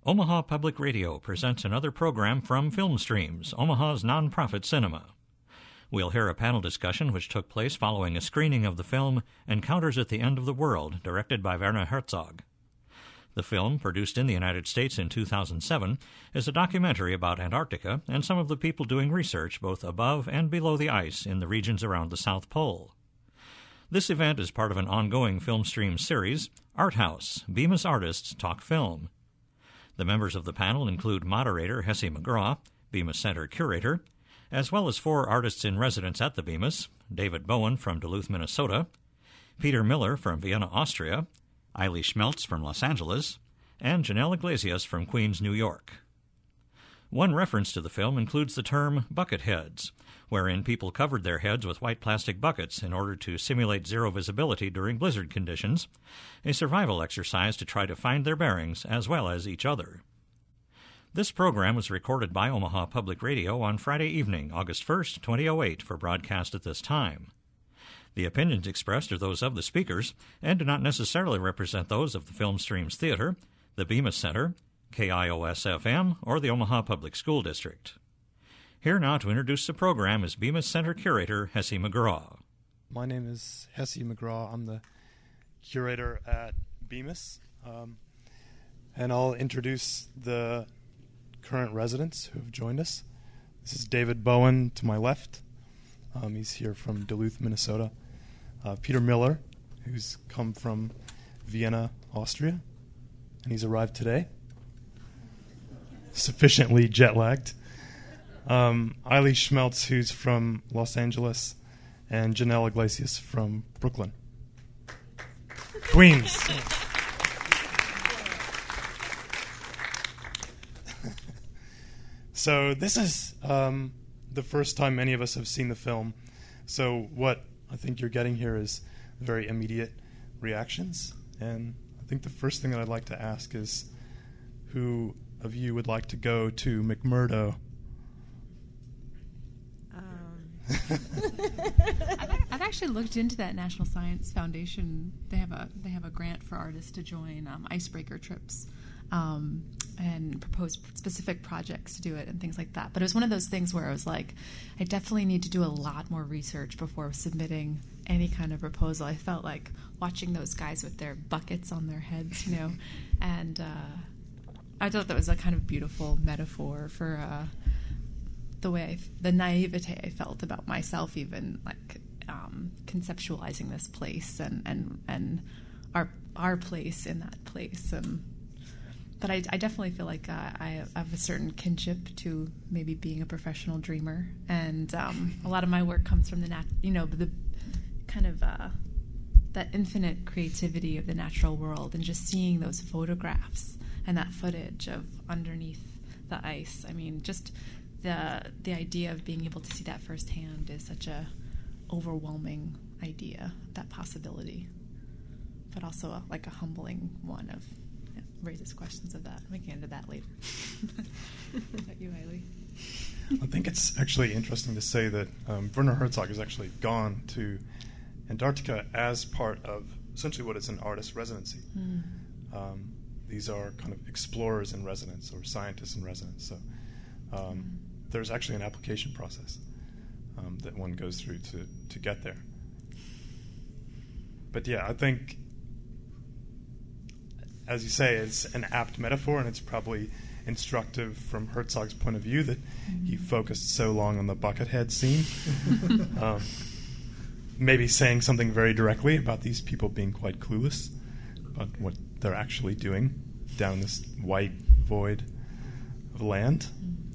Omaha Public Radio presents another program from Film Streams, Omaha's nonprofit cinema. We'll hear a panel discussion which took place following a screening of the film Encounters at the End of the World, directed by Werner Herzog. The film, produced in the United States in 2007, is a documentary about Antarctica and some of the people doing research both above and below the ice in the regions around the South Pole. This event is part of an ongoing Film Streams series, Art House, Bemis Artists Talk Film. The members of the panel include moderator Hessie McGraw, Bemis Center curator, as well as 4 artists in residence at the Bemis, David Bowen from Duluth, Minnesota, Peter Miller from Vienna, Austria, Eiley Schmeltz from Los Angeles, and Janelle Iglesias from Queens, New York. One reference to the film includes the term bucket heads, wherein people covered their heads with white plastic buckets in order to simulate zero visibility during blizzard conditions, a survival exercise to try to find their bearings as well as each other. This program was recorded by Omaha Public Radio on Friday evening, August 1st, 2008, for broadcast at this time. The opinions expressed are those of the speakers and do not necessarily represent those of the Film Streams Theater, the Bemis Center, KIOS-FM, or the Omaha Public School District. Here now to introduce the program is Bemis Center curator Hessie McGraw. My name is Hessie McGraw. I'm the curator at Bemis, and I'll introduce the current residents who have joined us. This is David Bowen to my left. He's here from Duluth, Minnesota. Peter Miller, who's come from Vienna, Austria, and he's arrived today, sufficiently jet-lagged. Eiley Schmeltz, who's from Los Angeles, and Janelle Iglesias from Brooklyn, Queens. So this is the first time any of us have seen the film. So what I think you're getting here is very immediate reactions. And I think the first thing that I'd like to ask is who of you would like to go to McMurdo? I've actually looked into that National Science Foundation. They have a grant for artists to join icebreaker trips and propose specific projects to do it and things like that. But it was one of those things where I was like, I definitely need to do a lot more research before submitting any kind of proposal. I felt like watching those guys with their buckets on their heads, and I thought that was a kind of beautiful metaphor for the naivete I felt about myself, even like conceptualizing this place and our place in that place. But I definitely feel like I have a certain kinship to maybe being a professional dreamer, and a lot of my work comes from the kind of that infinite creativity of the natural world, and just seeing those photographs and that footage of underneath the ice. I mean, just the idea of being able to see that firsthand is such a overwhelming idea, that possibility, but also a humbling one of raises questions of that. We can get into that later. What about you, Eiley? I think it's actually interesting to say that Werner Herzog has actually gone to Antarctica as part of essentially what is an artist residency. These are kind of explorers in residence or scientists in residence. So there's actually an application process that one goes through to get there. But yeah, I think, as you say, it's an apt metaphor, and it's probably instructive from Herzog's point of view that he focused so long on the buckethead scene. Maybe saying something very directly about these people being quite clueless about what they're actually doing down this white void of land.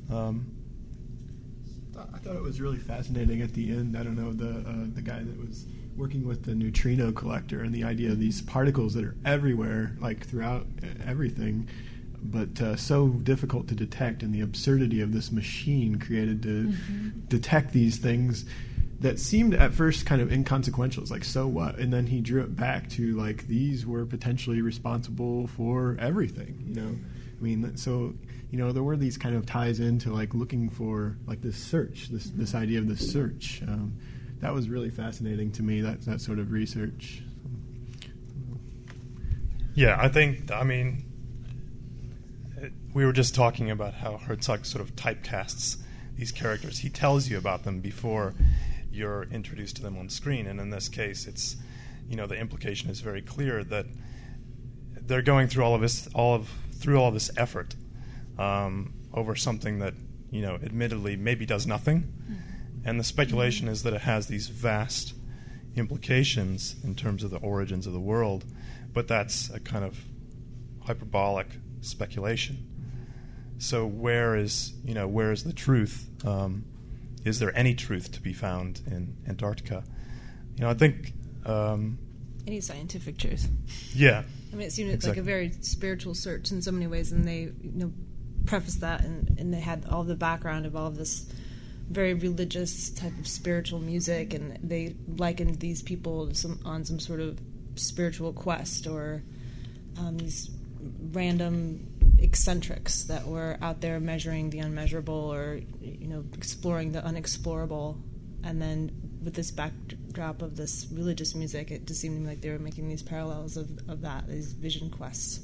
I thought it was really fascinating at the end. I don't know, the guy that was working with the neutrino collector and the idea of these particles that are everywhere, like throughout everything, but so difficult to detect, and the absurdity of this machine created to detect these things that seemed at first kind of inconsequential. It's like, so what? And then he drew it back to, like, these were potentially responsible for everything, I mean, so, there were these kind of ties into, like, looking for, like, this search, this idea of the search. That was really fascinating to me, that sort of research. Yeah, I think, we were just talking about how Herzog sort of typecasts these characters. He tells you about them before you're introduced to them on screen, and in this case, it's, you know, the implication is very clear that they're going through all of this effort over something that, you know, admittedly maybe does nothing, and the speculation is that it has these vast implications in terms of the origins of the world, but that's a kind of hyperbolic speculation. So where is the truth? Is there any truth to be found in Antarctica? You know, I think any scientific truth. Yeah. I mean, it seemed exactly. like a very spiritual search in so many ways, and they, you know, prefaced that, and they had all the background of all of this very religious type of spiritual music, and they likened these people on some sort of spiritual quest, or these random eccentrics that were out there measuring the unmeasurable, or, you know, exploring the unexplorable. And then with this backdrop of this religious music, it just seemed like they were making these parallels of that, these vision quests.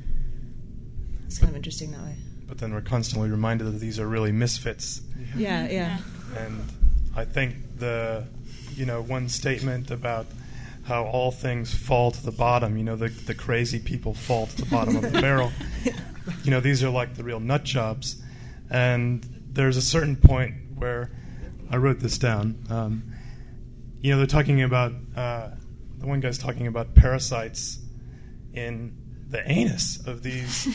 It's kind of interesting that way. But then we're constantly reminded that these are really misfits. Yeah. And I think one statement about how all things fall to the bottom, you know, the crazy people fall to the bottom of the barrel. You know, these are like the real nut jobs. And there's a certain point where, I wrote this down, you know, they're talking about, the one guy's talking about parasites in the anus of these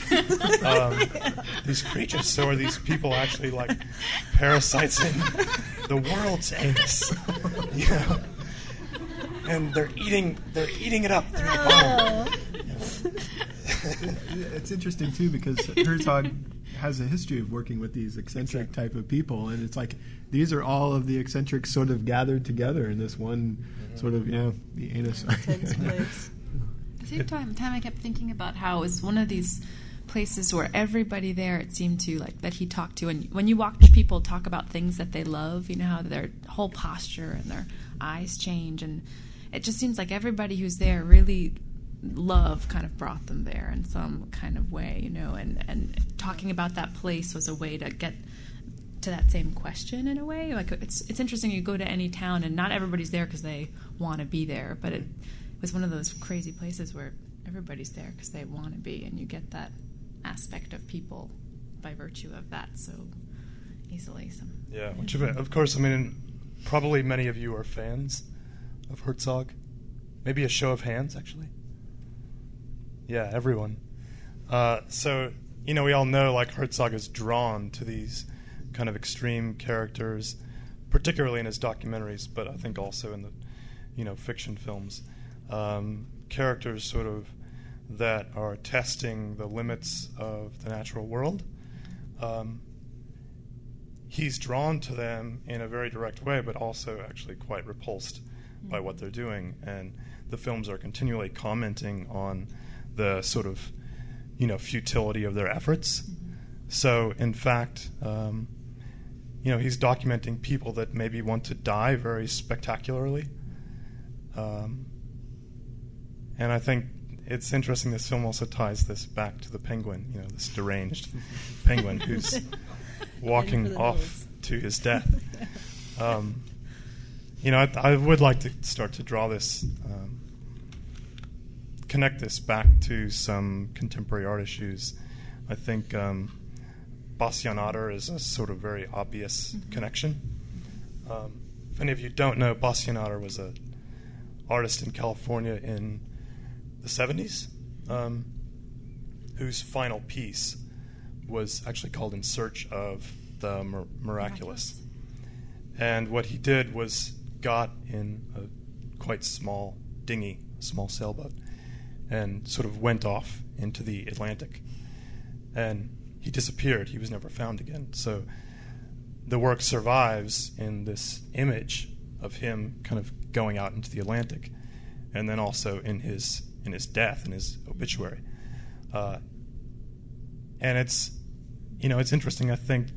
creatures. So are these people actually like parasites in the world's anus? You know? And they're eating it up through the bottom. It's interesting too, because Herzog has a history of working with these eccentric type of people, and it's like these are all of the eccentrics sort of gathered together in this one sort of the anus. Intense place. At the same time I kept thinking about how it was one of these places where everybody there, it seemed to, like, that he talked to, and when you watch people talk about things that they love, you know, how their whole posture and their eyes change, and it just seems like everybody who's there really love kind of brought them there in some kind of way, you know, and talking about that place was a way to get to that same question in a way. Like, it's interesting, you go to any town and not everybody's there because they want to be there, but it was one of those crazy places where everybody's there because they want to be, and you get that aspect of people by virtue of that so easily. Yeah, which of course, I mean, probably many of you are fans of Herzog. Maybe a show of hands, actually. Yeah, everyone. So, you know, we all know, like, Herzog is drawn to these kind of extreme characters, particularly in his documentaries, but I think also in the, you know, fiction films. Characters sort of that are testing the limits of the natural world. He's drawn to them in a very direct way, but also actually quite repulsed by what they're doing. And the films are continually commenting on the sort of, you know, futility of their efforts. So, in fact, you know, he's documenting people that maybe want to die very spectacularly. And I think it's interesting, this film also ties this back to the penguin, you know, this deranged penguin who's walking off to his death. You know, I would like to start to draw this, connect this back to some contemporary art issues. I think Bastian Otter is a sort of very obvious connection. If any of you don't know, Bastian Otter was an artist in California in the 70s, whose final piece was actually called In Search of the Miraculous. And what he did was got in a quite small dinghy, a small sailboat, and sort of went off into the Atlantic. And he disappeared. He was never found again. So the work survives in this image of him kind of going out into the Atlantic, and then also in his death, in his obituary. And it's, you know, it's interesting. I think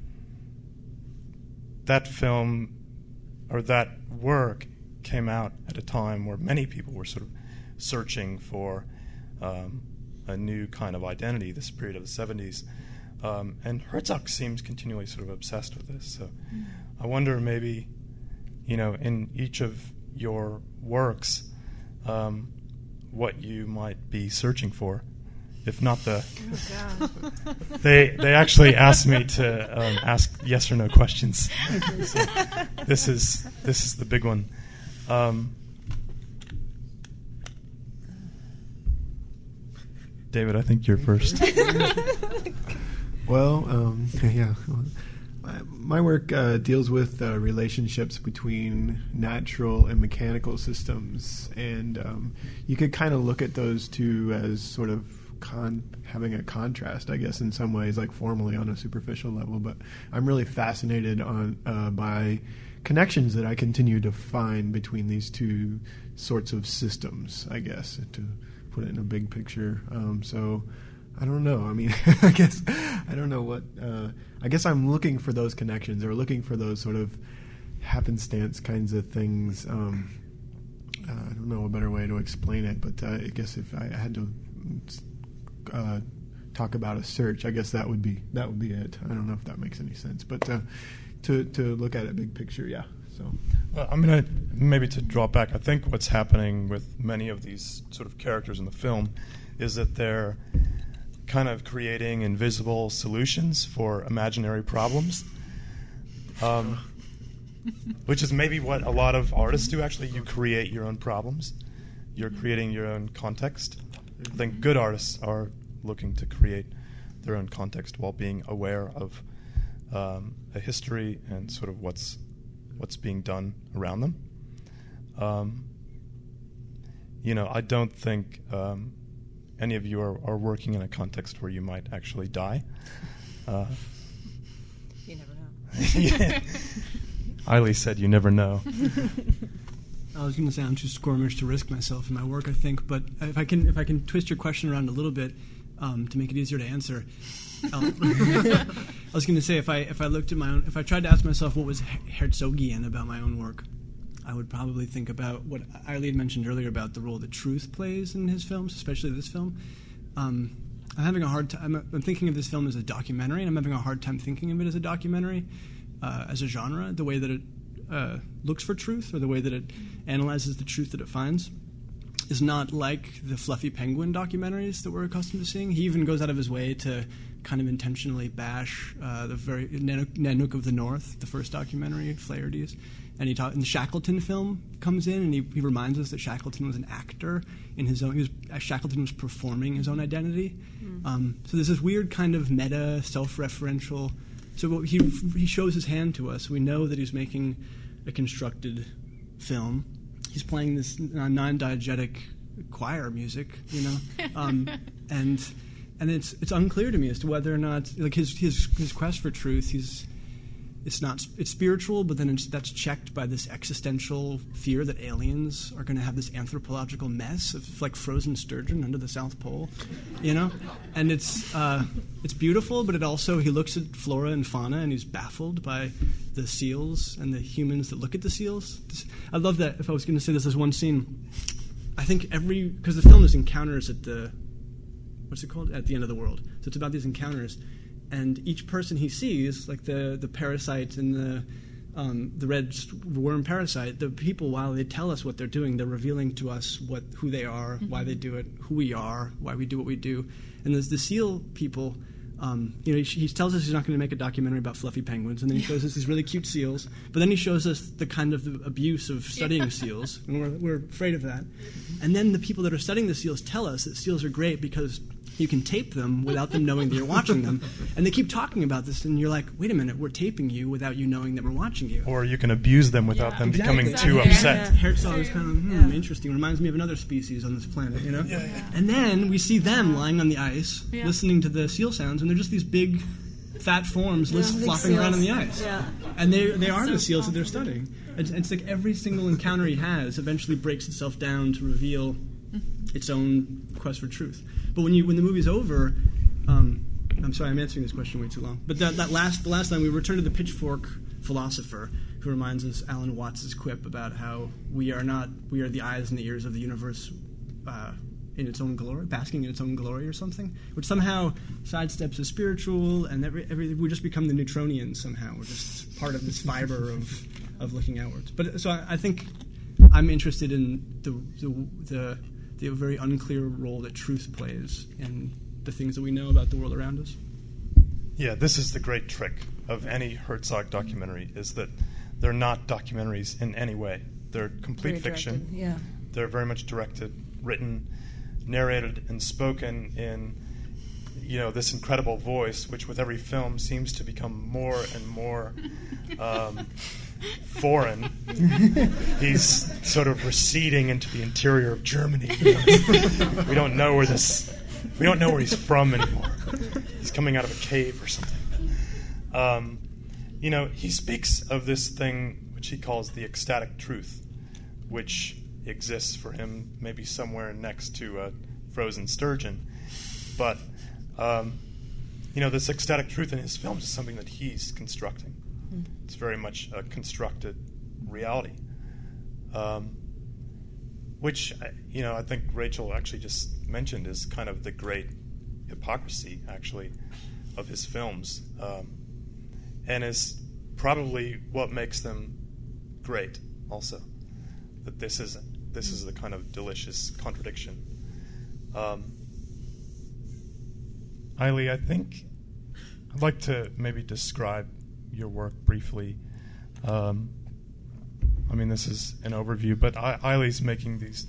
that film, or that work, came out at a time where many people were sort of searching for a new kind of identity, this period of the 70s. And Herzog seems continually sort of obsessed with this. So I wonder maybe, in each of your works, what you might be searching for. If not they actually asked me to ask yes or no questions. So this is the big one. David, I think you're first. Well, yeah. My work deals with relationships between natural and mechanical systems, and you could kind of look at those two as sort of having a contrast, I guess, in some ways, like formally on a superficial level. But I'm really fascinated by connections that I continue to find between these two sorts of systems, I guess, to put it in a big picture. So I don't know. I mean, I guess I don't know what. I guess I'm looking for those connections, or looking for those sort of happenstance kinds of things. I don't know a better way to explain it, but I guess if I had to talk about a search, I guess that would be it. I don't know if that makes any sense, but to look at it big picture, yeah. So I'm gonna maybe to draw back. I think what's happening with many of these sort of characters in the film is that they're kind of creating invisible solutions for imaginary problems, which is maybe what a lot of artists do. Actually, you create your own problems. You're creating your own context. I think good artists are looking to create their own context while being aware of a history and sort of what's being done around them. I don't think any of you are working in a context where you might actually die. You never know. Yeah. Eiley said you never know. I was going to say I'm too squirmish to risk myself in my work, I think. But if I can twist your question around a little bit to make it easier to answer, I was going to say if I looked at my own, if I tried to ask myself what was Herzogian about my own work, I would probably think about what Eiley had mentioned earlier about the role that truth plays in his films, especially this film. I'm having a hard time. I'm thinking of this film as a documentary, and I'm having a hard time thinking of it as a documentary, as a genre. The way that it looks for truth, or the way that it analyzes the truth that it finds, is not like the Fluffy Penguin documentaries that we're accustomed to seeing. He even goes out of his way to kind of intentionally bash the very Nanook of the North, the first documentary, Flaherty's. And and the Shackleton film comes in, and he reminds us that Shackleton was an actor in his own. Shackleton was performing his own identity. So there's this weird kind of meta, self-referential. So he shows his hand to us. We know that he's making a constructed film. He's playing this non-diegetic choir music, and it's unclear to me as to whether or not, like, his quest for truth. It's spiritual, but then that's checked by this existential fear that aliens are going to have this anthropological mess of like frozen sturgeon under the South Pole, And it's beautiful, but it also, he looks at flora and fauna and he's baffled by the seals and the humans that look at the seals. I love that. If I was going to say this as one scene, I think because the film is encounters at the at the end of the world. So it's about these encounters. And each person he sees, like the parasite and the red worm parasite, the people, while they tell us what they're doing, they're revealing to us who they are, why they do it, who we are, why we do what we do. And there's the seal people. He tells us he's not going to make a documentary about fluffy penguins, and then he shows us these really cute seals. But then he shows us the kind of the abuse of studying seals, and we're afraid of that. And then the people that are studying the seals tell us that seals are great because you can tape them without them knowing that you're watching them. And they keep talking about this, and you're like, wait a minute, we're taping you without you knowing that we're watching you. Or you can abuse them without them becoming too Yeah. upset. Herzog is kind of interesting. Reminds me of another species on this planet, Yeah. And then we see them lying on the ice, listening to the seal sounds, and they're just these big, fat forms flopping around on the ice. Yeah. And they are the seals that they're studying. It's like every single encounter he has eventually breaks itself down to reveal its own quest for truth. But when the movie's over, I'm sorry, I'm answering this question way too long. But the last line, we return to the pitchfork philosopher who reminds us Alan Watts' quip about how we are the eyes and the ears of the universe in its own glory, basking in its own glory or something, which somehow sidesteps the spiritual, and we just become the Neutronians somehow. We're just part of this fiber of looking outwards. But so I think I'm interested in the very unclear role that truth plays in the things that we know about the world around us. Yeah, this is the great trick of any Herzog documentary, is that they're not documentaries in any way. They're complete fiction. Directed, yeah. They're very much directed, written, narrated, and spoken in, this incredible voice, which with every film seems to become more and more foreign. He's sort of receding into the interior of Germany. We don't know where he's from anymore. He's coming out of a cave or something. He speaks of this thing which he calls the ecstatic truth, which exists for him maybe somewhere next to a frozen sturgeon. But, this ecstatic truth in his films is something that he's constructing. It's very much a constructed reality, which, I think Rachel actually just mentioned is kind of the great hypocrisy, actually, of his films, and is probably what makes them great also, that this is the kind of delicious contradiction. Eilidh, I think I'd like to maybe describe your work briefly. This is an overview, but Eilidh's making these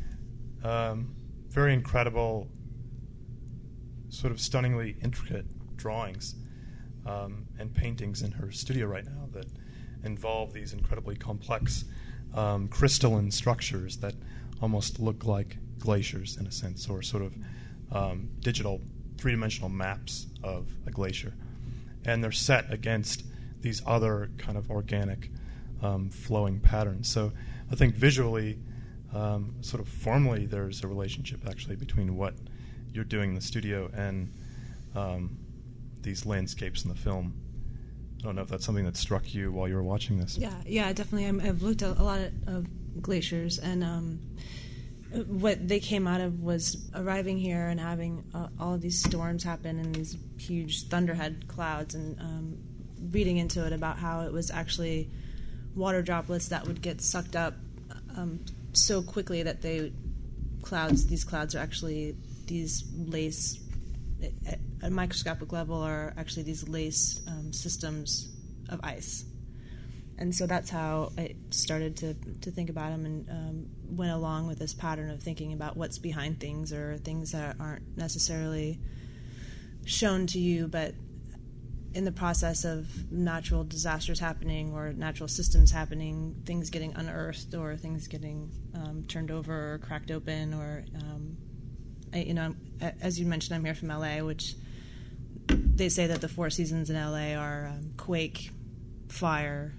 very incredible, sort of stunningly intricate drawings and paintings in her studio right now that involve these incredibly complex crystalline structures that almost look like glaciers in a sense, or sort of digital three-dimensional maps of a glacier. And they're set against these other kind of organic flowing patterns. So I think visually, sort of formally, there's a relationship actually between what you're doing in the studio and these landscapes in the film. I don't know if that's something that struck you while you were watching this. Yeah, definitely. I've looked at a lot of glaciers, and what they came out of was arriving here and having all of these storms happen and these huge thunderhead clouds, and reading into it about how it was actually water droplets that would get sucked up so quickly that these clouds are actually these lace, at a microscopic level, are actually these lace systems of ice. And so that's how I started to think about them, and went along with this pattern of thinking about what's behind things, or things that aren't necessarily shown to you, but in the process of natural disasters happening or natural systems happening, things getting unearthed or things getting turned over or cracked open, or as you mentioned, I'm here from LA, which they say that the four seasons in LA are quake, fire,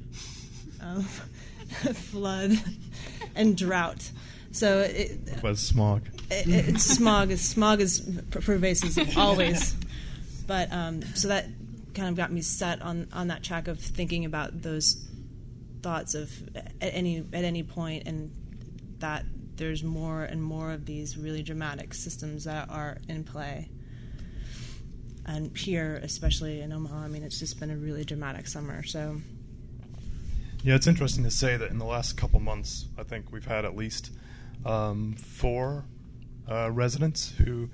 flood, and drought. So it was smog. Smog is pervasive always. But so that kind of got me set on that track of thinking about those thoughts of at any point, and that there's more and more of these really dramatic systems that are in play. And here, especially in Omaha, it's just been a really dramatic summer. So yeah, it's interesting to say that in the last couple months, I think we've had at least 4 residents who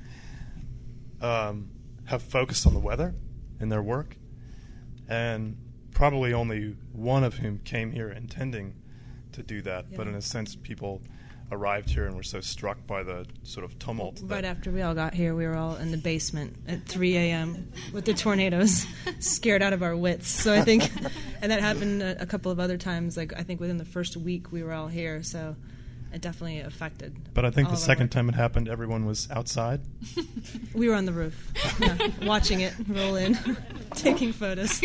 have focused on the weather in their work, and probably only one of whom came here intending to do that. Yeah. But in a sense, people arrived here and were so struck by the sort of tumult. Right after we all got here, we were all in the basement at 3 a.m. with the tornadoes, scared out of our wits. So I think, and that happened a couple of other times, like I think within the first week we were all here, so it definitely affected. But I think the second time it happened, everyone was outside. We were on the roof, watching it roll in, taking photos.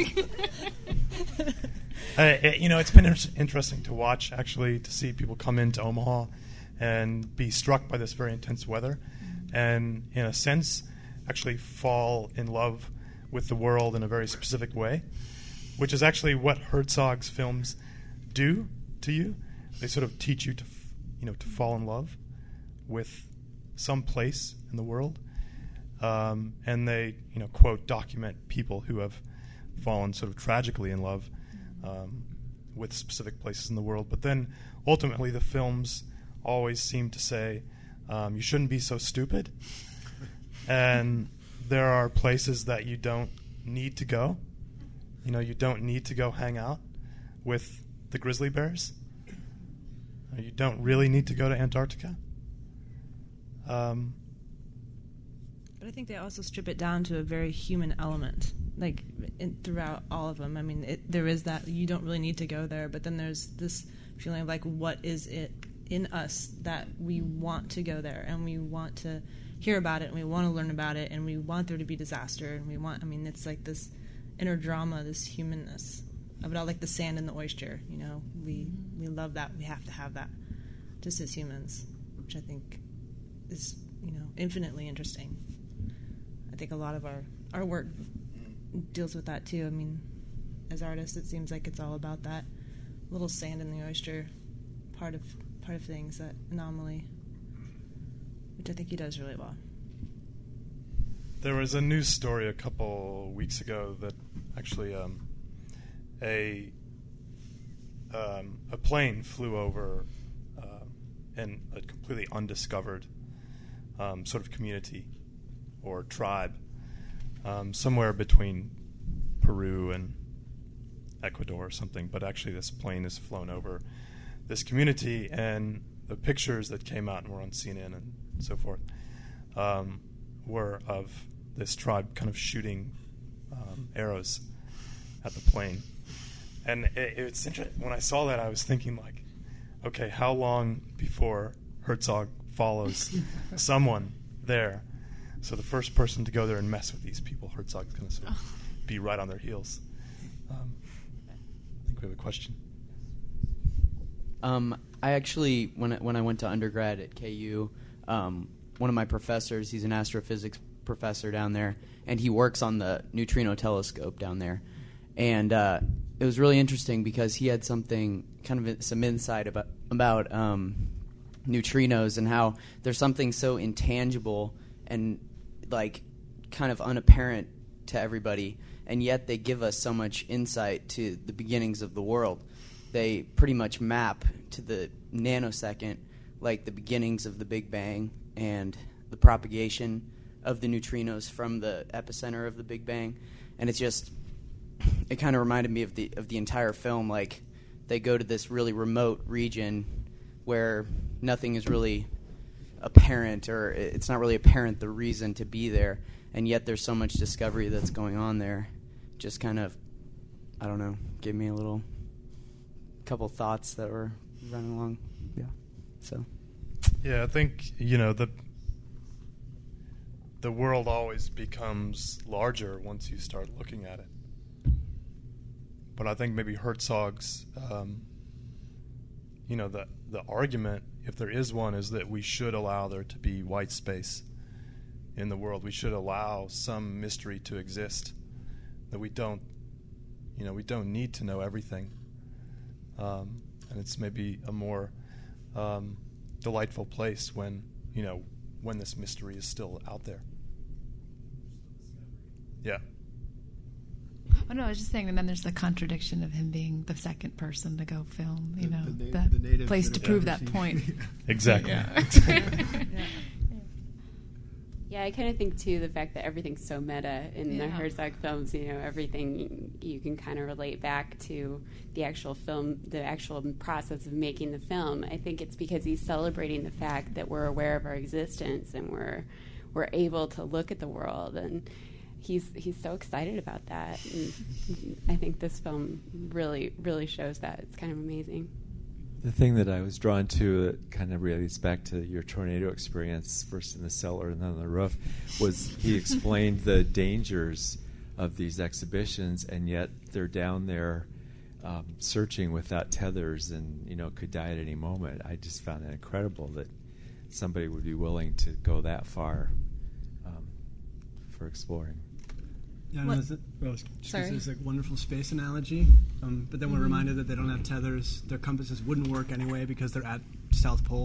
It's been interesting to watch, actually, to see people come into Omaha and be struck by this very intense weather, and in a sense actually fall in love with the world in a very specific way, which is actually what Herzog's films do to you. They sort of teach you to fall in love with some place in the world, and they, quote, document people who have fallen sort of tragically in love with specific places in the world. But then ultimately the films always seem to say, you shouldn't be so stupid, and there are places that you don't need to go. You don't need to go hang out with the grizzly bears. You don't really need to go to Antarctica. But I think they also strip it down to a very human element, throughout all of them. I mean, there is that you don't really need to go there, but then there's this feeling of what is it in us that we want to go there, and we want to hear about it, and we want to learn about it, and we want there to be disaster, and it's like this inner drama, this humanness of it all, like the sand and the oyster. We love that. We have to have that, just as humans, which I think is infinitely interesting. I think a lot of our work deals with that too. I mean, as artists, it seems like it's all about that little sand in the oyster part of things, that anomaly, which I think he does really well. There was a news story a couple weeks ago that actually a plane flew over in a completely undiscovered sort of community or tribe somewhere between Peru and Ecuador or something. But actually this plane has flown over this community, and the pictures that came out and were on CNN and so forth were of this tribe kind of shooting arrows at the plane. And it's interesting. When I saw that, I was thinking, okay, how long before Herzog follows someone there? So the first person to go there and mess with these people, Herzog's going to sort of be right on their heels. I think we have a question. I actually, when I went to undergrad at KU, one of my professors, he's an astrophysics professor down there, and he works on the neutrino telescope down there. And it was really interesting because he had some insight about neutrinos and how there's something so intangible and kind of unapparent to everybody, and yet they give us so much insight to the beginnings of the world. They pretty much map to the nanosecond the beginnings of the Big Bang and the propagation of the neutrinos from the epicenter of the Big Bang. And it kind of reminded me of the entire film. They go to this really remote region where nothing is really apparent, or it's not really apparent the reason to be there, and yet there's so much discovery that's going on there. Just kind of, I don't know, gave me a couple thoughts that were running along. Yeah. So. Yeah, I think the world always becomes larger once you start looking at it. But I think maybe Herzog's, the argument, if there is one, is that we should allow there to be white space in the world. We should allow some mystery to exist, that we don't need to know everything. And it's maybe a more delightful place when this mystery is still out there. Yeah. Oh no, I was just saying, and then there's the contradiction of him being the second person to go film, the place to prove that point. Exactly. Yeah, I kind of think too the fact that everything's so meta in the Herzog films. Everything you can kind of relate back to the actual film, the actual process of making the film. I think it's because he's celebrating the fact that we're aware of our existence and we're able to look at the world, and he's so excited about that. And I think this film really, really shows that. It's kind of amazing. The thing that I was drawn to that kind of relates back to your tornado experience, first in the cellar and then on the roof, was he explained the dangers of these exhibitions, and yet they're down there searching without tethers and could die at any moment. I just found it incredible that somebody would be willing to go that far for exploring. Yeah, it's a wonderful space analogy, but then we're reminded that they don't have tethers. Their compasses wouldn't work anyway because they're at South Pole,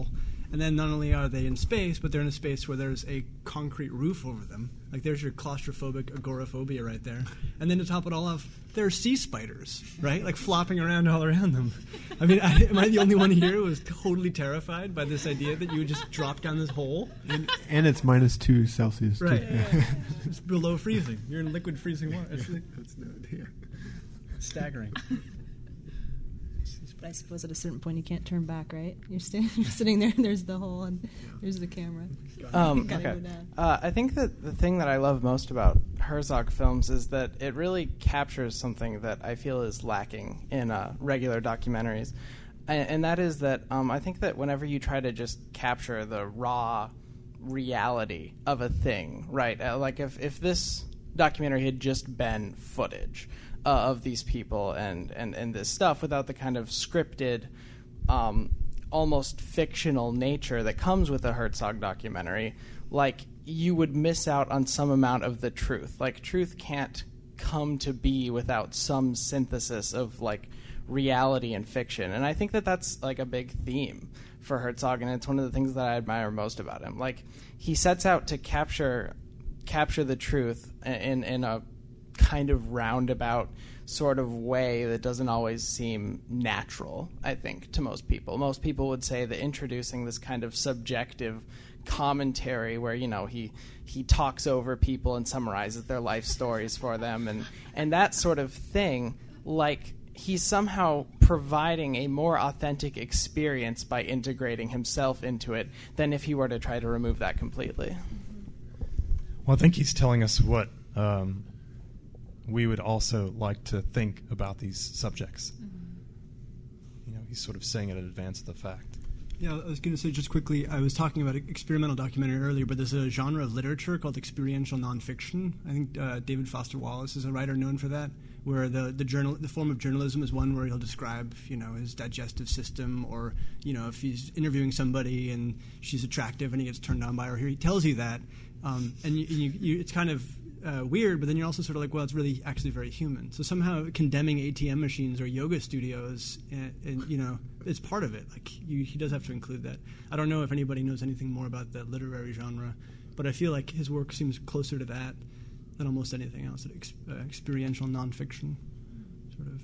And then not only are they in space, but they're in a space where there's a concrete roof over them. Like there's your claustrophobic agoraphobia right there. And then to top it all off, there are sea spiders, right? Like flopping around all around them. I mean, am I the only one here who was totally terrified by this idea that you would just drop down this hole? And it's -2 Celsius. Right. Too. It's below freezing. You're in liquid freezing water. That's no idea. Staggering. But I suppose at a certain point you can't turn back, right? You're sitting there, and there's the hole, and there's the camera. Okay. Go down. I think that the thing that I love most about Herzog films is that it really captures something that I feel is lacking in regular documentaries, and that is that I think that whenever you try to just capture the raw reality of a thing, right? Like if this documentary had just been footage of these people and this stuff without the kind of scripted, almost fictional nature that comes with a Herzog documentary, like you would miss out on some amount of the truth. Like truth can't come to be without some synthesis of like reality and fiction. And I think that that's like a big theme for Herzog, and it's one of the things that I admire most about him. Like he sets out to capture the truth in a kind of roundabout sort of way that doesn't always seem natural, I think, to most people. Most people would say that introducing this kind of subjective commentary where, you know, he talks over people and summarizes their life stories for them and that sort of thing, like he's somehow providing a more authentic experience by integrating himself into it than if he were to try to remove that completely. Well, I think he's telling us what we would also like to think about these subjects. You know, he's sort of saying it in advance of the fact. Yeah, I was going to say just quickly, I was talking about experimental documentary earlier, but there's a genre of literature called experiential nonfiction. I think David Foster Wallace is a writer known for that, where the form of journalism is one where he'll describe, you know, his digestive system, or, you know, if he's interviewing somebody and she's attractive and he gets turned on by her, he tells you that, and it's kind of weird, but then you're also sort of like, well, it's really actually very human. So somehow condemning ATM machines or yoga studios, and you know, it's part of it. Like he does have to include that. I don't know if anybody knows anything more about that literary genre, but I feel like his work seems closer to that than almost anything else. Experiential nonfiction, sort of.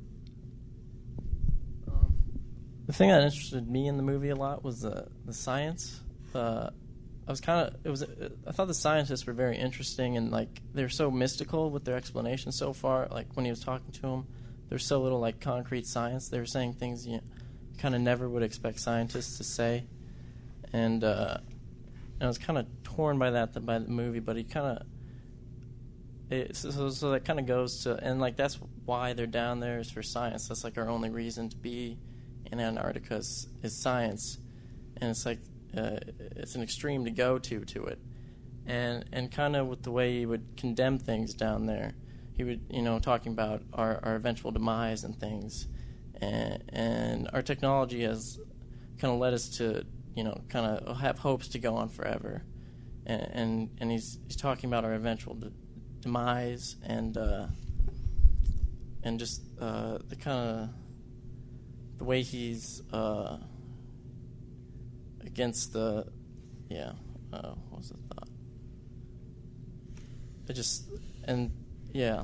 The thing that interested me in the movie a lot was the science. I thought the scientists were very interesting, and like they're so mystical with their explanations so far. Like when he was talking to them, there's so little like concrete science. They were saying things you kind of never would expect scientists to say, and I was kind of torn by the movie. But he kind of so that kind of goes to, and like that's why they're down there, is for science. That's like our only reason to be in Antarctica is science, and it's like. It's an extreme to go to it, and kind of with the way he would condemn things down there, he would, you know, talking about our eventual demise and things, and our technology has kind of led us to, you know, kind of have hopes to go on forever, and he's talking about our eventual demise and just the kind of the way he's against the, what was the thought? It just, and yeah,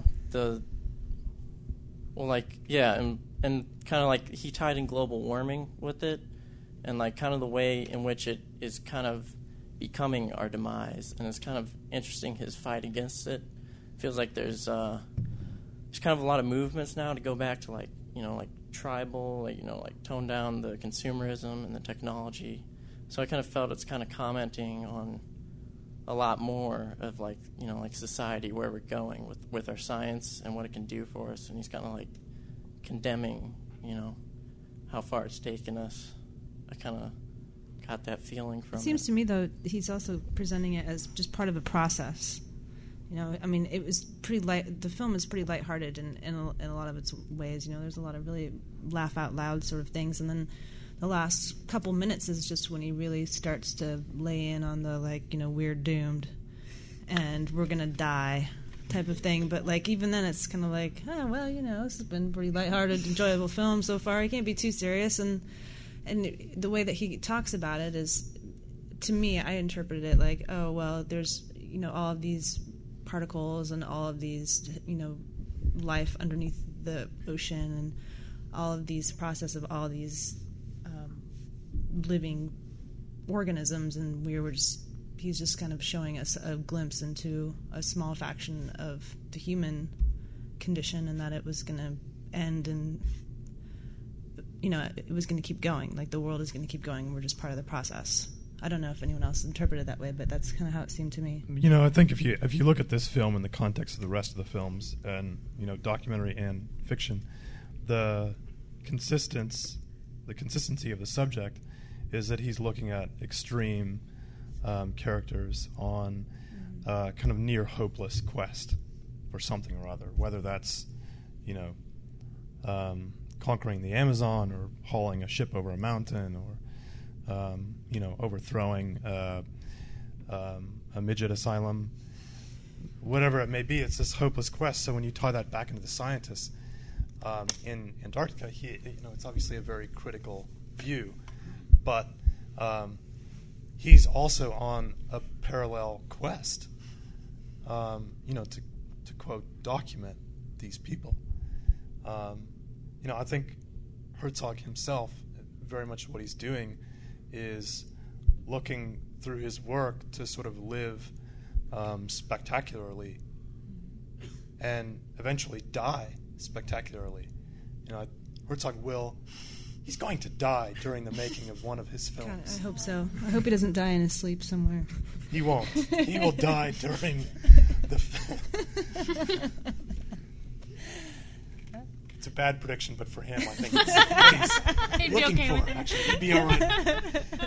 and kind of like he tied in global warming with it, and like kind of the way in which it is kind of becoming our demise, and it's kind of interesting his fight against it. Feels like there's kind of a lot of movements now to go back to like, you know, like tribal, like, you know, like tone down the consumerism and the technology. So I kind of felt it's kind of commenting on a lot more of like, you know, like society, where we're going with our science and what it can do for us. And he's kind of like condemning, you know, how far it's taken us. I kind of got that feeling from it. Seems to me, though, he's also presenting it as just part of a process. You know, I mean, it was pretty light. The film is pretty lighthearted in a lot of its ways. You know, there's a lot of really laugh out loud sort of things, and then the last couple minutes is just when he really starts to lay in on the, like, you know, we're doomed and we're gonna die type of thing. But like even then, it's kind of like, oh well, you know, this has been a pretty lighthearted, enjoyable film so far. You can't be too serious, and And the way that he talks about it is, to me, I interpreted it like, oh, well, there's, all of these particles and all of these, life underneath the ocean and all of these process of all these living organisms, and he's just kind of showing us a glimpse into a small fraction of the human condition, and that it was going to end, and it was going to keep going, like the world is going to keep going, and we're just part of the process. I don't know if anyone else interpreted it that way, but that's kind of how it seemed to me. I think if you look at this film in the context of the rest of the films, and documentary and fiction, the consistency of the subject is that he's looking at extreme characters on kind of near hopeless quest for something or other, whether that's conquering the Amazon or hauling a ship over a mountain or overthrowing a midget asylum, whatever it may be. It's this hopeless quest. So when you tie that back into the scientists in Antarctica, it's obviously a very critical view, but he's also on a parallel quest, to quote, document these people. I think Herzog himself, very much what he's doing is looking through his work to sort of live spectacularly and eventually die spectacularly. Herzog he's going to die during the making of one of his films. God, I hope so. I hope he doesn't die in his sleep somewhere. He won't. He will die during the film. It's a bad prediction, but for him, I think it's what he's looking for. Actually, he'd be all right.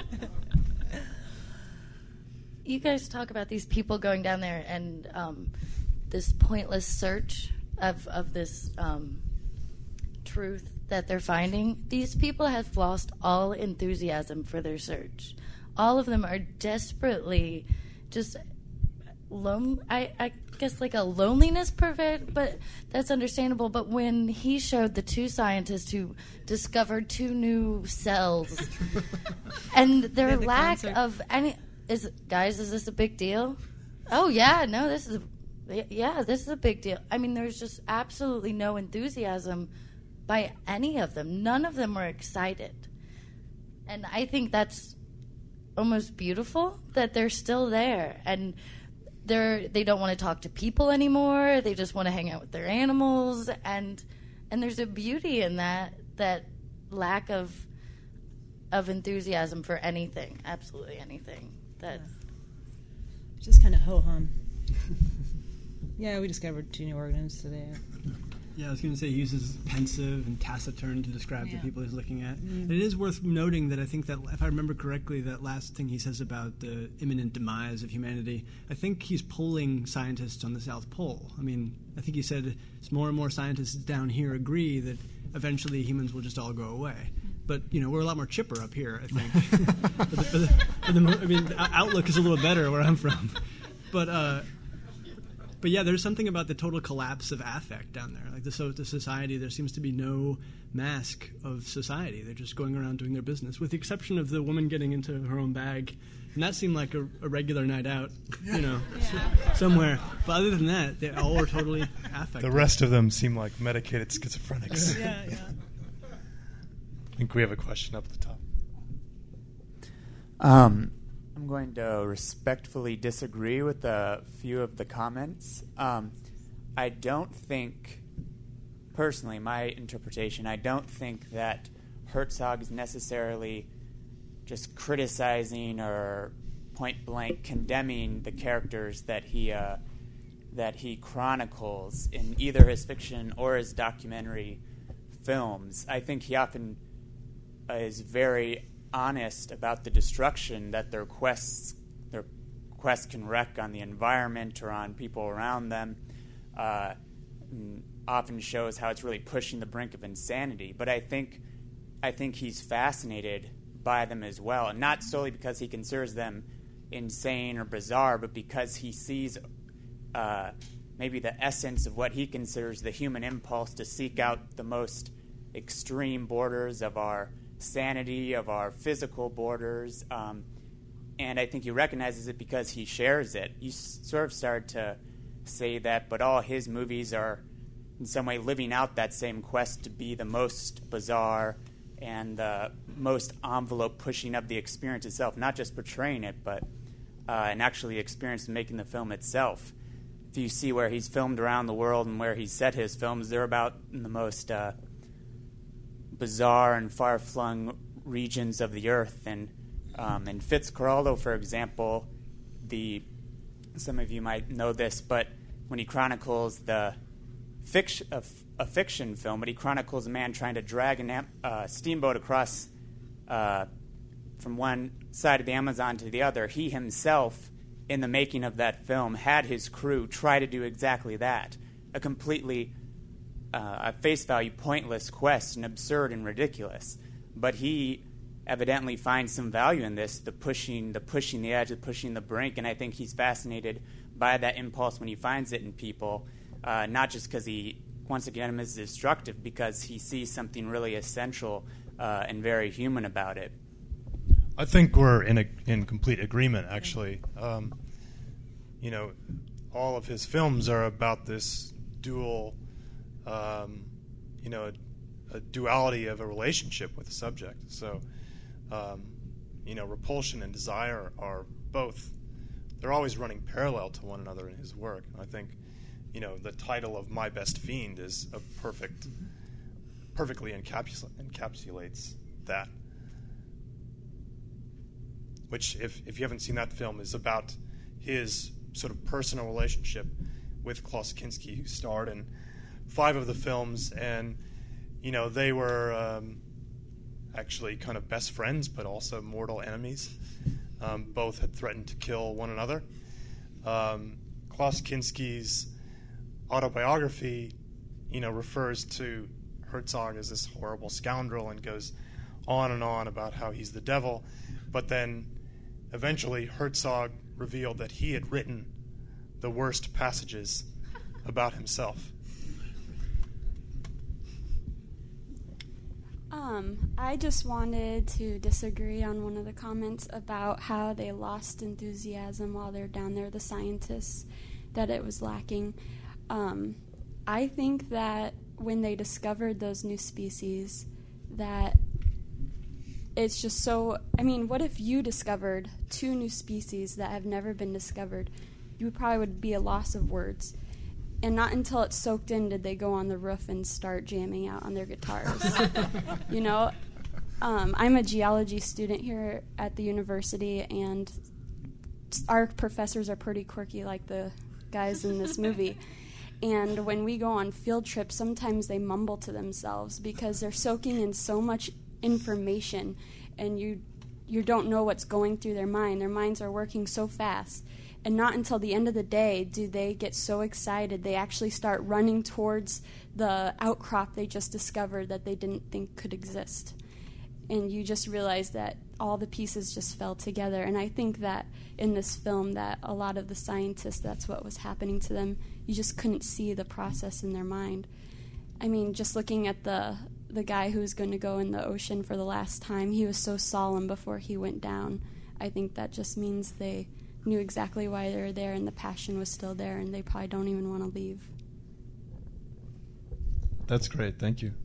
You guys talk about these people going down there and this pointless search of this truth that they're finding. These people have lost all enthusiasm for their search. All of them are desperately just I guess like a loneliness perfect, but that's understandable. But when he showed the two scientists who discovered 2 new cells and their lack of any is this a big deal? Oh yeah, no, this is a big deal. I mean, there's just absolutely no enthusiasm by any of them. None of them were excited. And I think that's almost beautiful that they're still there, and they don't want to talk to people anymore. They just want to hang out with their animals, and there's a beauty in that lack of enthusiasm for anything, absolutely anything. Just kind of ho-hum. Yeah, we discovered 2 new organisms today. Yeah, I was going to say he uses pensive and taciturn to describe the people he's looking at. Mm-hmm. It is worth noting that I think that, if I remember correctly, that last thing he says about the imminent demise of humanity, I think he's polling scientists on the South Pole. I mean, I think he said more and more scientists down here agree that eventually humans will just all go away. But, we're a lot more chipper up here, I think. The outlook is a little better where I'm from. But yeah, there's something about the total collapse of affect down there. Like the society, there seems to be no mask of society. They're just going around doing their business, with the exception of the woman getting into her own bag. And that seemed like a regular night out, somewhere. But other than that, they all are totally affected. The rest of them seem like medicated schizophrenics. Yeah. I think we have a question up at the top. I'm going to respectfully disagree with a few of the comments. I don't think, personally, my interpretation, I don't think that Herzog is necessarily just criticizing or point-blank condemning the characters that he chronicles in either his fiction or his documentary films. I think he often is very honest about the destruction that their quests can wreak on the environment or on people around them. Often shows how it's really pushing the brink of insanity. But I think he's fascinated by them as well, and not solely because he considers them insane or bizarre, but because he sees maybe the essence of what he considers the human impulse to seek out the most extreme borders of our sanity, of our physical borders. And I think he recognizes it because he shares it. You sort of start to say that, but all his movies are in some way living out that same quest to be the most bizarre and the most envelope-pushing of the experience itself, not just portraying it, but and actually the experience of making the film itself. If you see where he's filmed around the world and where he's set his films, they're about in the most bizarre and far-flung regions of the earth. And in Fitzcarraldo, for example, some of you might know this, but when he chronicles a fiction film, but he chronicles a man trying to drag a steamboat across from one side of the Amazon to the other, he himself, in the making of that film, had his crew try to do exactly that. A completely, at face value, pointless quest and absurd and ridiculous. But he evidently finds some value in this, the pushing the edge, the pushing the brink, and I think he's fascinated by that impulse when he finds it in people, not just because he wants to get them as destructive, because he sees something really essential and very human about it. I think we're in complete agreement, actually. All of his films are about this dual, a duality of a relationship with the subject. So, repulsion and desire are both, they're always running parallel to one another in his work. And I think, the title of My Best Fiend is perfectly encapsulates that. Which, if you haven't seen that film, is about his sort of personal relationship with Klaus Kinski, who starred in 5 of the films, and they were actually kind of best friends, but also mortal enemies. Both had threatened to kill one another. Klaus Kinski's autobiography, refers to Herzog as this horrible scoundrel and goes on and on about how he's the devil, but then eventually Herzog revealed that he had written the worst passages about himself. I just wanted to disagree on one of the comments about how they lost enthusiasm while they're down there, the scientists, that it was lacking. I think that when they discovered those new species, that it's just so... what if you discovered 2 new species that have never been discovered? You probably would be a loss of words. And not until it's soaked in did they go on the roof and start jamming out on their guitars. I'm a geology student here at the university, and our professors are pretty quirky like the guys in this movie. And when we go on field trips, sometimes they mumble to themselves because they're soaking in so much information, and you don't know what's going through their mind. Their minds are working so fast. And not until the end of the day do they get so excited they actually start running towards the outcrop they just discovered that they didn't think could exist. And you just realize that all the pieces just fell together. And I think that in this film that a lot of the scientists, that's what was happening to them. You just couldn't see the process in their mind. Just looking at the guy who was going to go in the ocean for the last time, he was so solemn before he went down. I think that just means they knew exactly why they were there, and the passion was still there, and they probably don't even want to leave. That's great. Thank you.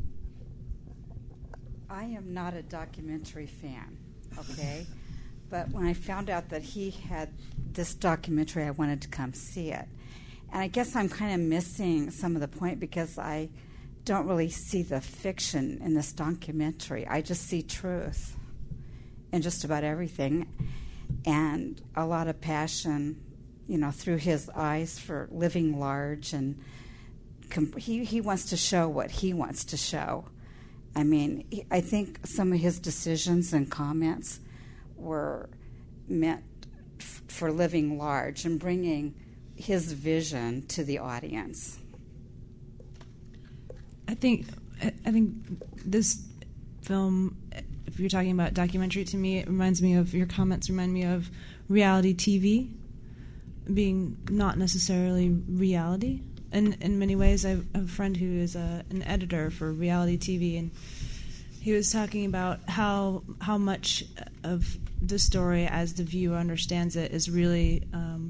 I am not a documentary fan, okay? But when I found out that he had this documentary, I wanted to come see it. And I guess I'm kind of missing some of the point because I don't really see the fiction in this documentary. I just see truth in just about everything. And a lot of passion, through his eyes for living large, and he wants to show what he wants to show. I think some of his decisions and comments were meant for living large and bringing his vision to the audience. I think this film, if you're talking about documentary, to me, it reminds me of, your comments remind me of reality TV being not necessarily reality. And in many ways, I have a friend who is an editor for reality TV, and He was talking about how much of the story, as the viewer understands it, is really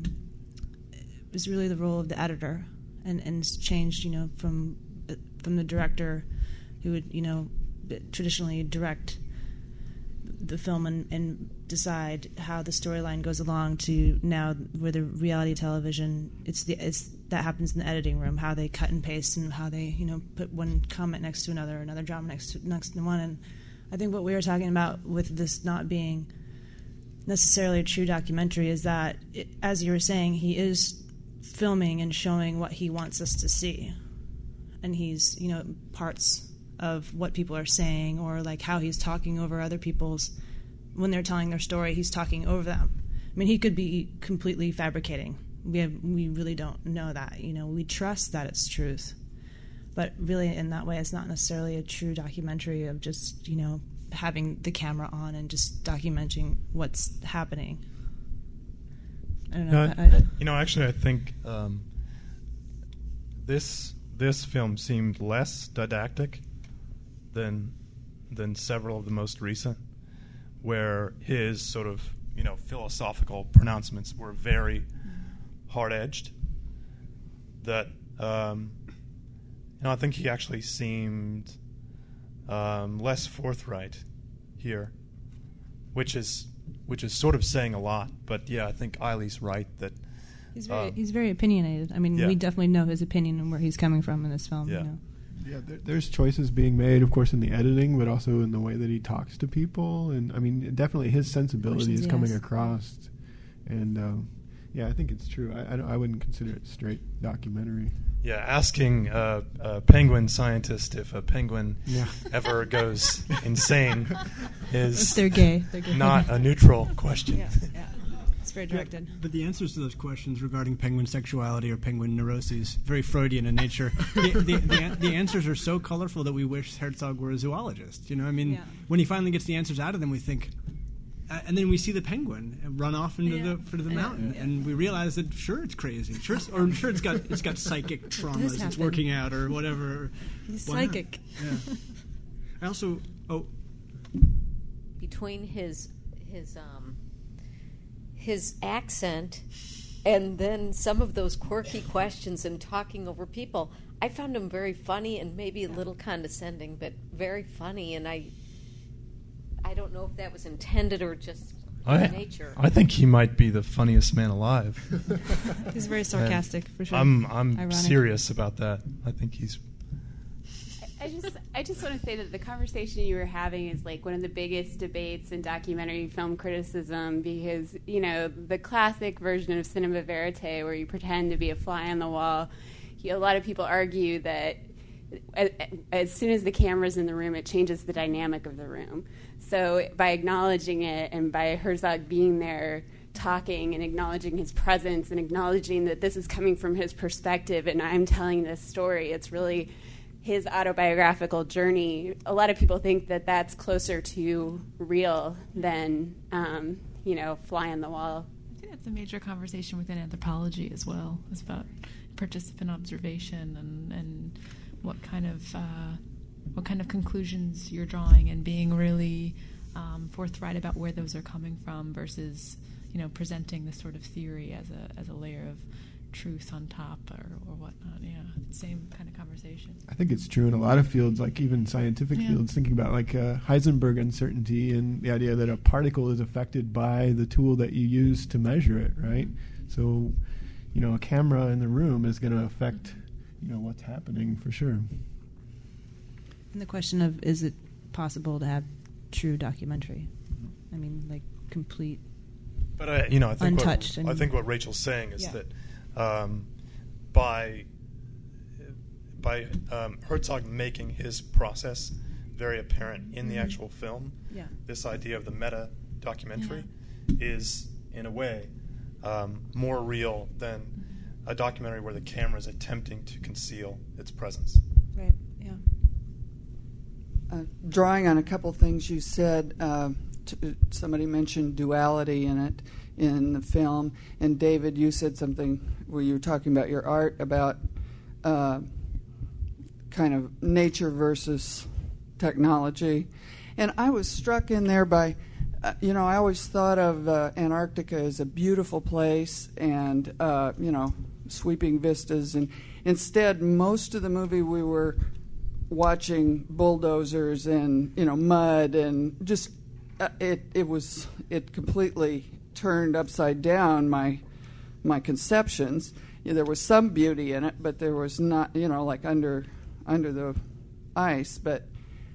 the role of the editor, and it's changed, from the director who would, traditionally direct the film and decide how the storyline goes along, to now where the reality television, it's that happens in the editing room, how they cut and paste and how they put one comment next to another drama next to one. And I think what we were talking about with this not being necessarily a true documentary is that as you were saying, he is filming and showing what he wants us to see, and he's parts of what people are saying, or like how he's talking over other people's, when they're telling their story, he's talking over them. I mean, he could be completely fabricating. We really don't know that. We trust that it's truth, but really in that way, it's not necessarily a true documentary of just having the camera on and just documenting what's happening. I don't know. Actually, I think this film seemed less didactic than several of the most recent, where his sort of philosophical pronouncements were very hard-edged. That I think he actually seemed less forthright here, which is sort of saying a lot. But yeah, I think Eileen's right that he's very opinionated. I mean, we definitely know his opinion and where he's coming from in this film. Yeah. Yeah, there's choices being made, of course, in the editing, but also in the way that he talks to people. And I mean, definitely his sensibility is coming across. And I think it's true. I wouldn't consider it straight documentary. Yeah, asking a penguin scientist if a penguin ever goes insane is if they're gay. Not a neutral question. Yeah. It's very directed. But the answers to those questions regarding penguin sexuality or penguin neuroses, very Freudian in nature. The answers are so colorful that we wish Herzog were a zoologist. When he finally gets the answers out of them, we think, and then we see the penguin run off into the mountain, and we realize that it's crazy. It's got psychic traumas it's working out or whatever. He's psychic. Yeah. I also between his accent and then some of those quirky questions and talking over people, I found him very funny and maybe a little condescending, but very funny. And I don't know if that was intended or just nature. I think he might be the funniest man alive. He's very sarcastic, for sure. I'm ironic. Serious about that. I think he's. I just want to say that the conversation you were having is like one of the biggest debates in documentary film criticism, because the classic version of cinema verite, where you pretend to be a fly on the wall, a lot of people argue that as soon as the camera's in the room, it changes the dynamic of the room. So by acknowledging it, and by Herzog being there talking and acknowledging his presence and acknowledging that this is coming from his perspective and I'm telling this story, it's really his autobiographical journey. A lot of people think that that's closer to real than, fly on the wall. I think that's a major conversation within anthropology as well. It's about participant observation and what kind of conclusions you're drawing, and being really forthright about where those are coming from versus, presenting this sort of theory as a layer of truth on top or whatnot. Yeah, same kind of conversation. I think it's true in a lot of fields, like even scientific fields, thinking about like Heisenberg uncertainty and the idea that a particle is affected by the tool that you use to measure it, right? So, a camera in the room is going to affect, what's happening for sure. And the question of, is it possible to have true documentary? I mean, like complete, but I think untouched. I think what Rachel's saying is that by Herzog making his process very apparent in the actual film, this idea of the meta documentary is, in a way, more real than a documentary where the camera is attempting to conceal its presence. Right. Yeah. Drawing on a couple things you said, somebody mentioned duality in it in the film, and David, you said something where you were talking about your art, about kind of nature versus technology. And I was struck in there by, I always thought of Antarctica as a beautiful place and, sweeping vistas. And instead, most of the movie we were watching bulldozers and, mud and just, it completely turned upside down my conceptions. There was some beauty in it, but there was not, like under the ice. But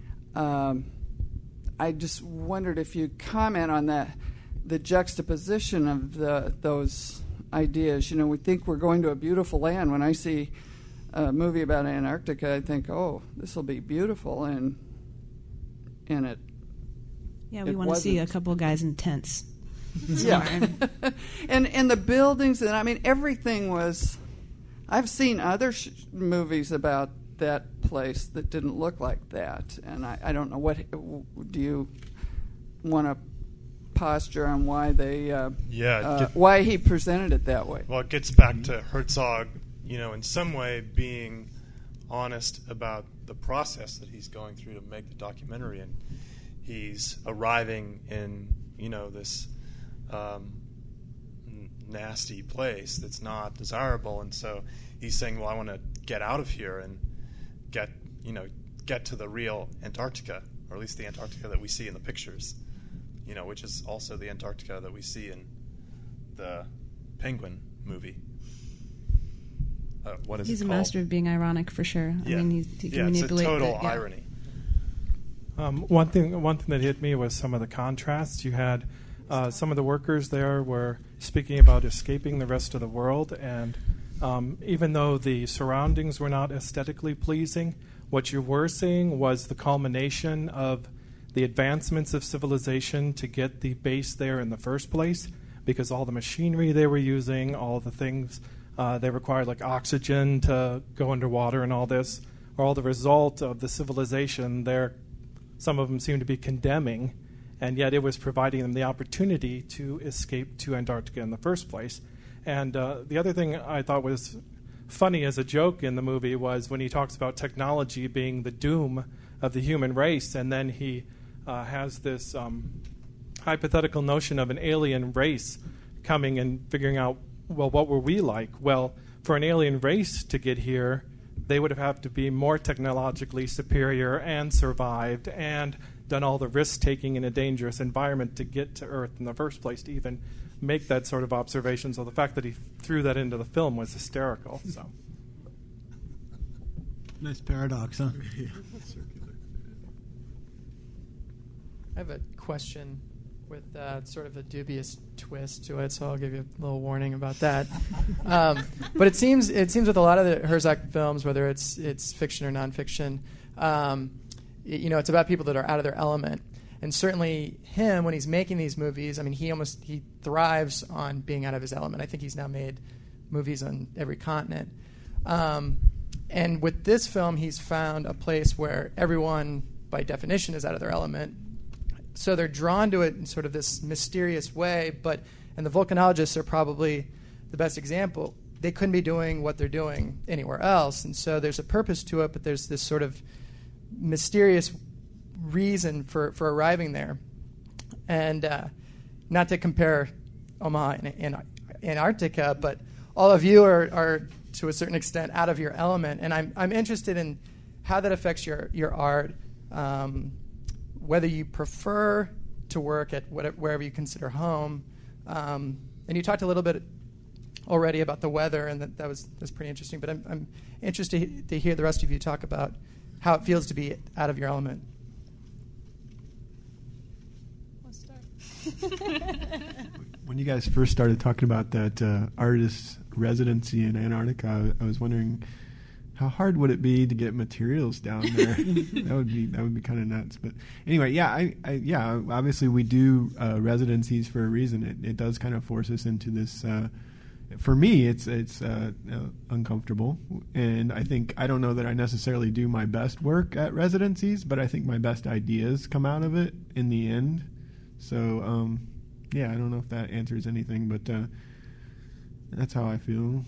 I just wondered if you'd comment on the juxtaposition of those ideas. We think we're going to a beautiful land. When I see a movie about Antarctica, I think, oh, this will be beautiful, and it. Yeah, we want to see a couple of guys in tents. Yeah, and the buildings, and everything was. I've seen other movies about that place that didn't look like that, and I don't know what. Do you want to posture on why they? Why he presented it that way? Well, it gets back to Herzog, in some way being honest about the process that he's going through to make the documentary, and he's arriving in this nasty place that's not desirable, and so he's saying, well, I want to get out of here and get to the real Antarctica, or at least the Antarctica that we see in the pictures, which is also the Antarctica that we see in the Penguin movie. What is He's it a called? master of being ironic, for sure. Yeah. He can manipulate. It's a total irony. One thing that hit me was some of the contrasts. You had some of the workers there were speaking about escaping the rest of the world, and even though the surroundings were not aesthetically pleasing, what you were seeing was the culmination of the advancements of civilization to get the base there in the first place, because all the machinery they were using, all the things they required, like oxygen to go underwater and all this, are all the result of the civilization there. Some of them seem to be condemning, and yet it was providing them the opportunity to escape to Antarctica in the first place. And the other thing I thought was funny as a joke in the movie was when he talks about technology being the doom of the human race, and then he has this hypothetical notion of an alien race coming and figuring out, well, what were we like? Well, for an alien race to get here, they would have had to be more technologically superior and survived and done all the risk-taking in a dangerous environment to get to Earth in the first place to even make that sort of observation. So the fact that he threw that into the film was hysterical. So, nice paradox, huh? I have a question with sort of a dubious twist to it, so I'll give you a little warning about that. But it seems with a lot of the Herzog films, whether it's fiction or nonfiction, it's about people that are out of their element. And certainly him, when he's making these movies, he thrives on being out of his element. I think he's now made movies on every continent. And with this film, he's found a place where everyone, by definition, is out of their element. So they're drawn to it in sort of this mysterious way, and the volcanologists are probably the best example. They couldn't be doing what they're doing anywhere else, and so there's a purpose to it, but there's this sort of mysterious reason for arriving there. And not to compare Omaha and Antarctica, but all of you are to a certain extent out of your element, and I'm interested in how that affects your art. Whether you prefer to work at wherever you consider home, and you talked a little bit already about the weather, and that was pretty interesting. But I'm interested to hear the rest of you talk about how it feels to be out of your element. When you guys first started talking about that artist residency in Antarctica, I was wondering, how hard would it be to get materials down there? that would be kind of nuts. But anyway, yeah, obviously we do residencies for a reason. It does kind of force us into this. For me, it's uncomfortable, and I don't know that I necessarily do my best work at residencies, but I think my best ideas come out of it in the end. So I don't know if that answers anything, but that's how I feel.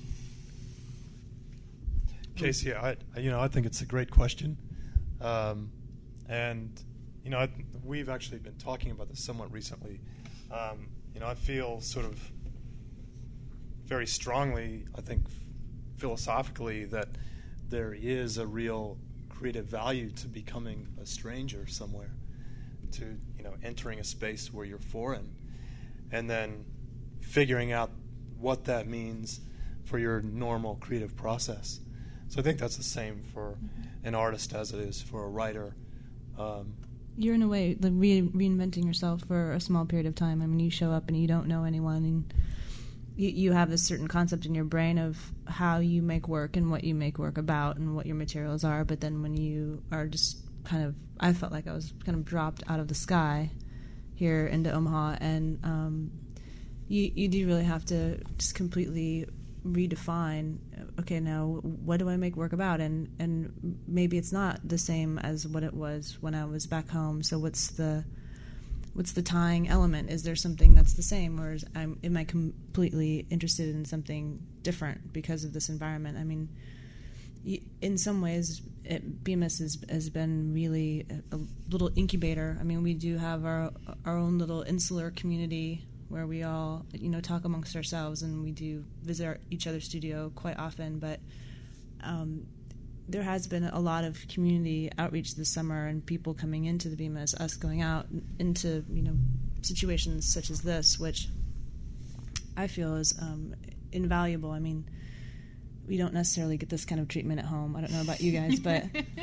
Casey, I think it's a great question, And, we've actually been talking about this somewhat recently. I feel sort of very strongly, I think, philosophically, that there is a real creative value to becoming a stranger somewhere, to entering a space where you're foreign, and then figuring out what that means for your normal creative process. So I think that's the same for an artist as it is for a writer. You're in a way reinventing yourself for a small period of time. I mean, you show up and you don't know anyone, and you have this certain concept in your brain of how you make work and what you make work about and what your materials are. But then when you are just I felt like I was kind of dropped out of the sky here into Omaha, and you do really have to just completely redefine, okay, now what do I make work about? And maybe it's not the same as what it was when I was back home. So what's the tying element? Is there something that's the same, or am I completely interested in something different because of this environment? I mean, in some ways, Bemis has been really a little incubator. I mean, we do have our own little insular community where we all, talk amongst ourselves, and we do visit each other's studio quite often. But there has been a lot of community outreach this summer, and people coming into the Bemis, us going out into situations such as this, which I feel is invaluable. I mean, we don't necessarily get this kind of treatment at home. I don't know about you guys, but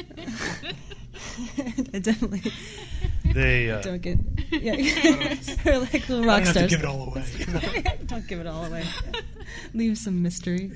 I definitely don't get. We're like little rock stars. Don't have to give it all away. Don't give it all away. Leave some mystery.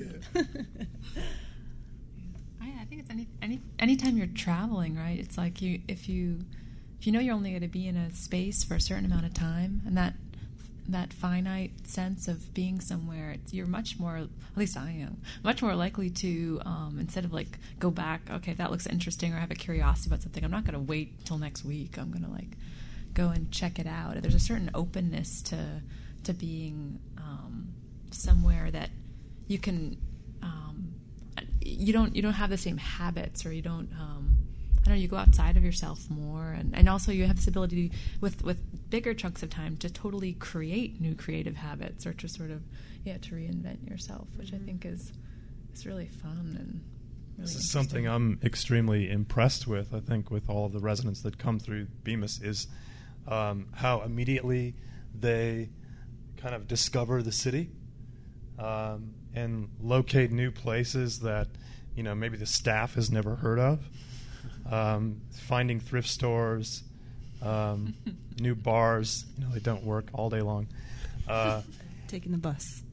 I think it's anytime you're traveling, right? It's like if you know you're only going to be in a space for a certain amount of time, and that finite sense of being somewhere, you're much more, at least I am, much more likely to, instead of like go back, okay, that looks interesting, or I have a curiosity about something, I'm not going to wait till next week. I'm going to go and check it out. There's a certain openness to being somewhere that you can, you don't have the same habits, or you don't, you go outside of yourself more, and also you have this ability to, with bigger chunks of time, to totally create new creative habits, or to sort of to reinvent yourself, which I think is really fun and really this is something I'm extremely impressed with. I think with all of the residents that come through Bemis is how immediately they kind of discover the city and locate new places that maybe the staff has never heard of. Finding thrift stores, new bars, they don't work all day long. Taking the bus.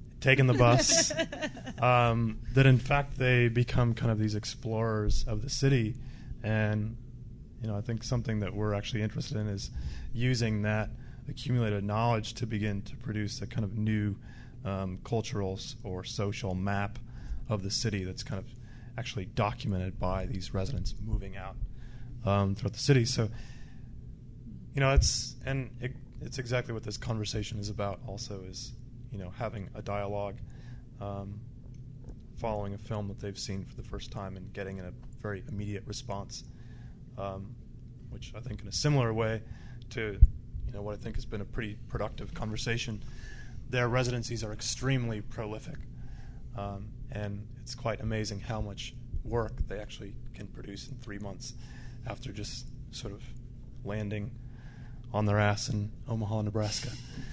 That in fact they become kind of these explorers of the city. And, I think something that we're actually interested in is using that accumulated knowledge to begin to produce a kind of new cultural or social map of the city that's kind of actually documented by these residents moving out throughout the city. So, it's exactly what this conversation is about. Also, is having a dialogue, following a film that they've seen for the first time and getting a very immediate response, which I think in a similar way to what I think has been a pretty productive conversation. Their residencies are extremely prolific. And it's quite amazing how much work they actually can produce in 3 months after just sort of landing on their ass in Omaha, Nebraska.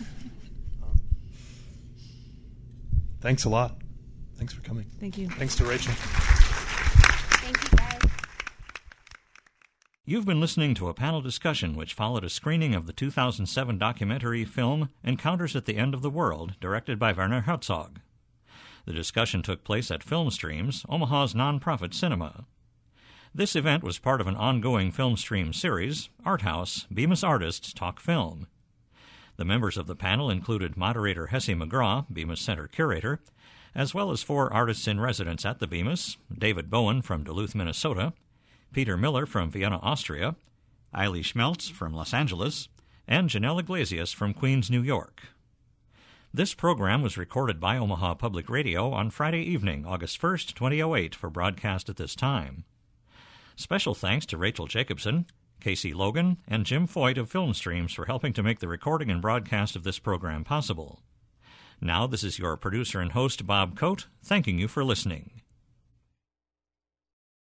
Thanks a lot. Thanks for coming. Thank you. Thanks to Rachel. Thank you, guys. You've been listening to a panel discussion which followed a screening of the 2007 documentary film Encounters at the End of the World, directed by Werner Herzog. The discussion took place at Film Streams, Omaha's nonprofit cinema. This event was part of an ongoing Film Stream series, Art House, Bemis Artists Talk Film. The members of the panel included moderator Hessie McGraw, Bemis Center curator, as well as 4 artists in residence at the Bemis, David Bowen from Duluth, Minnesota, Peter Miller from Vienna, Austria, Eiley Schmeltz from Los Angeles, and Janelle Iglesias from Queens, New York. This program was recorded by Omaha Public Radio on Friday evening, August 1st, 2008, for broadcast at this time. Special thanks to Rachel Jacobson, Casey Logan, and Jim Foyt of Filmstreams for helping to make the recording and broadcast of this program possible. Now, this is your producer and host, Bob Coate, thanking you for listening.